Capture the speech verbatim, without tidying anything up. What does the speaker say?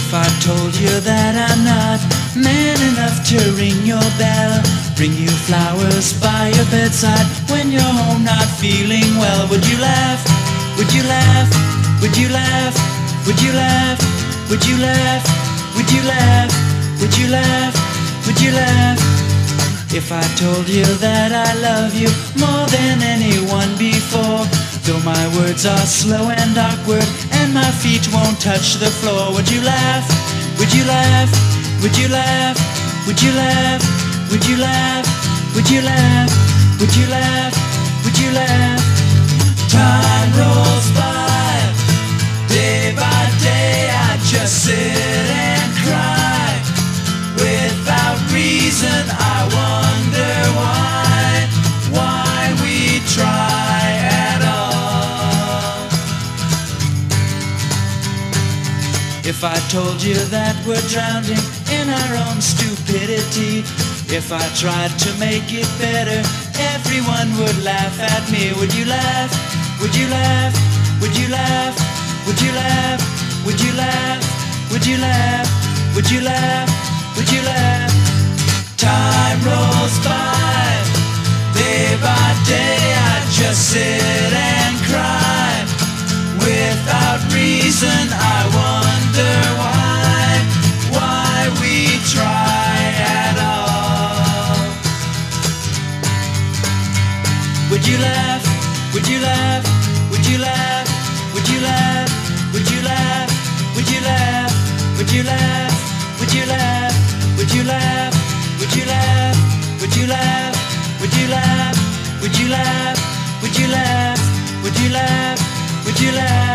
If I told you that I'm not man enough to ring your bell, bring you flowers by your bedside when you're home not feeling well, would you laugh? Would you laugh? Would you laugh? Would you laugh? Would you laugh? Would you laugh? Would you laugh? Would you laugh? If I told you that I love you more than anyone before, though my words are slow and awkward and my feet won't touch the floor, would you laugh? Would you laugh? Would you laugh? Would you laugh? Would you laugh? Would you laugh? Would you laugh? Would you laugh? Time rolls by, day by day I just sit and cry. Without reason I wonder why, why we try at all. If I told you that we're drowning in our own stupidity, if I tried to make it better, everyone would laugh at me. Would you laugh? Would you laugh? Would you laugh? Would you laugh? Would you laugh? Would you laugh? Would you laugh? Would you laugh? Time rolls by, day by day I just sit and cry. Without reason I wonder why, why we try at all. Would you laugh? Would you laugh? Would you laugh? Would you laugh? Would you laugh? Would you laugh? Would you laugh? Would you laugh? Would you laugh? Would you laugh? Would you laugh? Would you laugh? Would you laugh? Would you laugh? Would you laugh? Would you laugh?